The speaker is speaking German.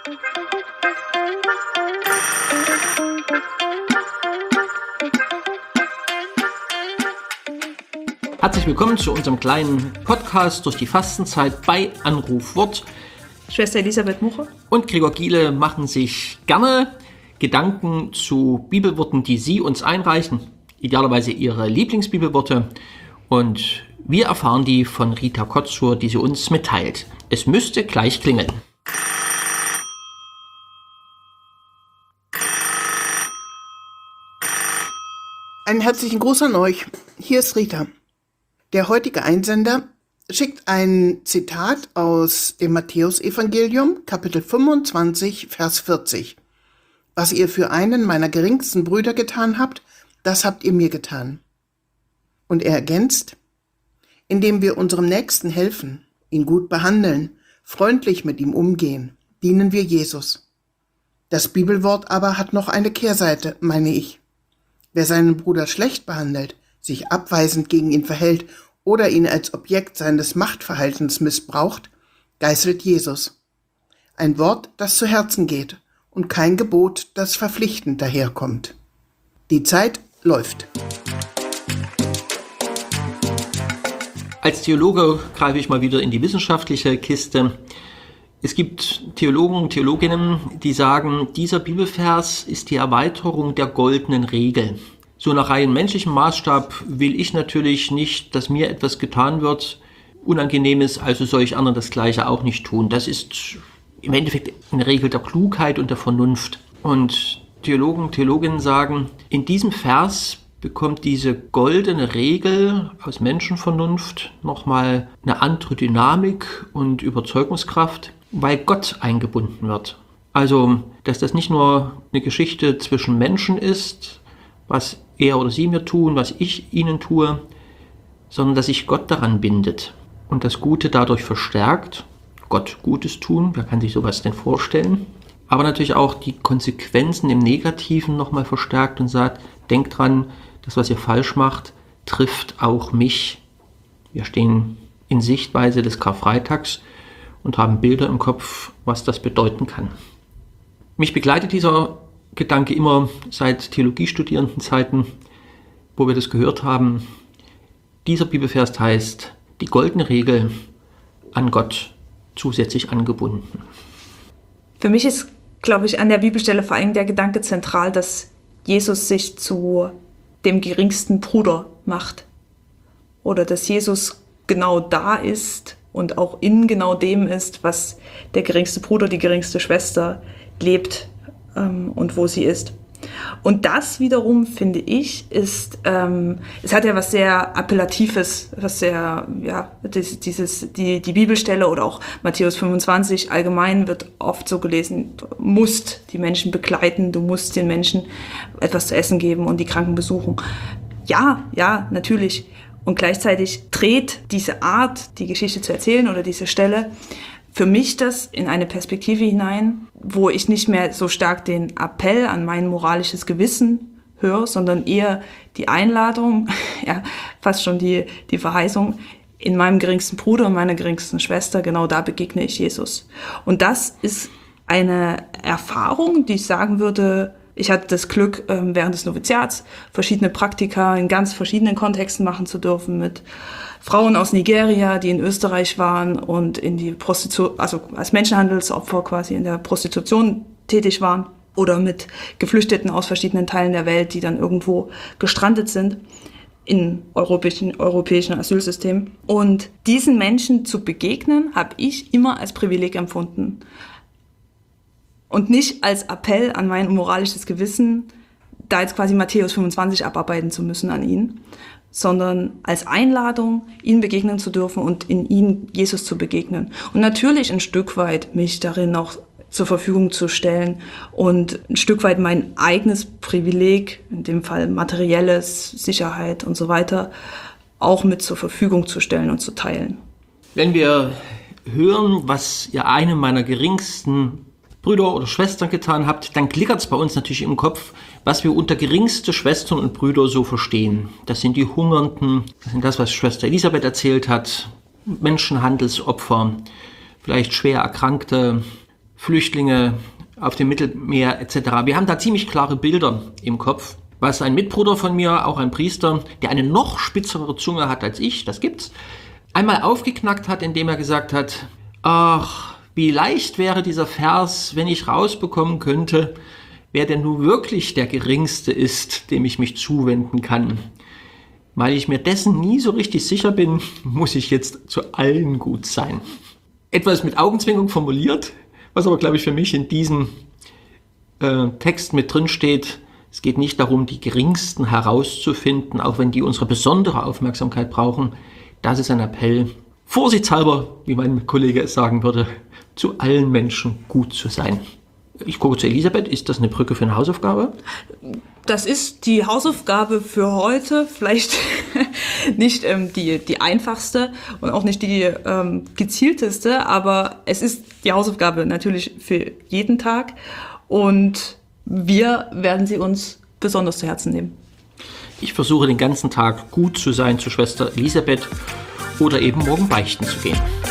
Herzlich willkommen zu unserem kleinen Podcast durch die Fastenzeit bei Anrufwort. Schwester Elisabeth Muche und Gregor Giele machen sich gerne Gedanken zu Bibelworten, die Sie uns einreichen, idealerweise Ihre Lieblingsbibelworte. Und wir erfahren die von Rita Kotzur, die sie uns mitteilt. Es müsste gleich klingeln. Einen herzlichen Gruß an euch. Hier ist Rita. Der heutige Einsender schickt ein Zitat aus dem Matthäusevangelium, Kapitel 25, Vers 40. Was ihr für einen meiner geringsten Brüder getan habt, das habt ihr mir getan. Und er ergänzt, indem wir unserem Nächsten helfen, ihn gut behandeln, freundlich mit ihm umgehen, dienen wir Jesus. Das Bibelwort aber hat noch eine Kehrseite, meine ich. Wer seinen Bruder schlecht behandelt, sich abweisend gegen ihn verhält oder ihn als Objekt seines Machtverhaltens missbraucht, geißelt Jesus. Ein Wort, das zu Herzen geht und kein Gebot, das verpflichtend daherkommt. Die Zeit läuft. Als Theologe greife ich mal wieder in die wissenschaftliche Kiste. Es gibt Theologen und Theologinnen, die sagen, dieser Bibelvers ist die Erweiterung der goldenen Regel. So nach rein menschlichem Maßstab will ich natürlich nicht, dass mir etwas getan wird, Unangenehmes, also soll ich anderen das Gleiche auch nicht tun. Das ist im Endeffekt eine Regel der Klugheit und der Vernunft. Und Theologen, Theologinnen sagen, in diesem Vers bekommt diese goldene Regel aus Menschenvernunft nochmal eine andere Dynamik und Überzeugungskraft, weil Gott eingebunden wird. Also, dass das nicht nur eine Geschichte zwischen Menschen ist, was er oder sie mir tun, was ich ihnen tue, sondern dass sich Gott daran bindet und das Gute dadurch verstärkt. Gott Gutes tun, wer kann sich sowas denn vorstellen? Aber natürlich auch die Konsequenzen im Negativen nochmal verstärkt und sagt, denkt dran, das, was ihr falsch macht, trifft auch mich. Wir stehen in Sichtweise des Karfreitags und haben Bilder im Kopf, was das bedeuten kann. Mich begleitet dieser Gedanke immer seit Theologiestudierendenzeiten, wo wir das gehört haben. Dieser Bibelvers heißt, die goldene Regel an Gott zusätzlich angebunden. Für mich ist, glaube ich, an der Bibelstelle vor allem der Gedanke zentral, dass Jesus sich zu dem geringsten Bruder macht. Oder dass Jesus genau da ist und auch in genau dem ist, was der geringste Bruder, die geringste Schwester lebt und wo sie ist. Und das wiederum, finde ich, ist, es hat ja was sehr Appellatives, was sehr, ja, die Bibelstelle oder auch Matthäus 25 allgemein wird oft so gelesen, du musst die Menschen begleiten, du musst den Menschen etwas zu essen geben und die Kranken besuchen. Ja, natürlich. Und gleichzeitig dreht diese Art, die Geschichte zu erzählen oder diese Stelle, für mich das in eine Perspektive hinein, wo ich nicht mehr so stark den Appell an mein moralisches Gewissen höre, sondern eher die Einladung, ja, fast schon die Verheißung, in meinem geringsten Bruder und meiner geringsten Schwester, genau da begegne ich Jesus. Und das ist eine Erfahrung, die ich sagen würde, ich hatte das Glück, während des Noviziats verschiedene Praktika in ganz verschiedenen Kontexten machen zu dürfen mit Frauen aus Nigeria, die in Österreich waren und in die Prostitution, also als Menschenhandelsopfer quasi in der Prostitution tätig waren, oder mit Geflüchteten aus verschiedenen Teilen der Welt, die dann irgendwo gestrandet sind in europäischen Asylsystemen. Und diesen Menschen zu begegnen, habe ich immer als Privileg empfunden. Und nicht als Appell an mein moralisches Gewissen, da jetzt quasi Matthäus 25 abarbeiten zu müssen an ihn, sondern als Einladung, ihm begegnen zu dürfen und in ihm Jesus zu begegnen. Und natürlich ein Stück weit mich darin auch zur Verfügung zu stellen und ein Stück weit mein eigenes Privileg, in dem Fall materielles, Sicherheit und so weiter, auch mit zur Verfügung zu stellen und zu teilen. Wenn wir hören, was ihr einem meiner geringsten Brüder oder Schwestern getan habt, dann klickert es bei uns natürlich im Kopf, was wir unter geringste Schwestern und Brüder so verstehen. Das sind die Hungernden, das sind das, was Schwester Elisabeth erzählt hat, Menschenhandelsopfer, vielleicht schwer Erkrankte, Flüchtlinge auf dem Mittelmeer etc. Wir haben da ziemlich klare Bilder im Kopf, was ein Mitbruder von mir, auch ein Priester, der eine noch spitzere Zunge hat als ich, das gibt's, einmal aufgeknackt hat, indem er gesagt hat, ach, wie leicht wäre dieser Vers, wenn ich rausbekommen könnte, wer denn nun wirklich der Geringste ist, dem ich mich zuwenden kann. Weil ich mir dessen nie so richtig sicher bin, muss ich jetzt zu allen gut sein. Etwas mit Augenzwinkern formuliert, was aber, glaube ich, für mich in diesem Text mit drin steht. Es geht nicht darum, die Geringsten herauszufinden, auch wenn die unsere besondere Aufmerksamkeit brauchen. Das ist ein Appell, vorsichtshalber, wie mein Kollege es sagen würde, zu allen Menschen gut zu sein. Ich gucke zu Elisabeth, ist das eine Brücke für eine Hausaufgabe? Das ist die Hausaufgabe für heute, vielleicht nicht die einfachste und auch nicht die gezielteste, aber es ist die Hausaufgabe natürlich für jeden Tag und wir werden sie uns besonders zu Herzen nehmen. Ich versuche den ganzen Tag gut zu sein zu Schwester Elisabeth oder eben morgen beichten zu gehen.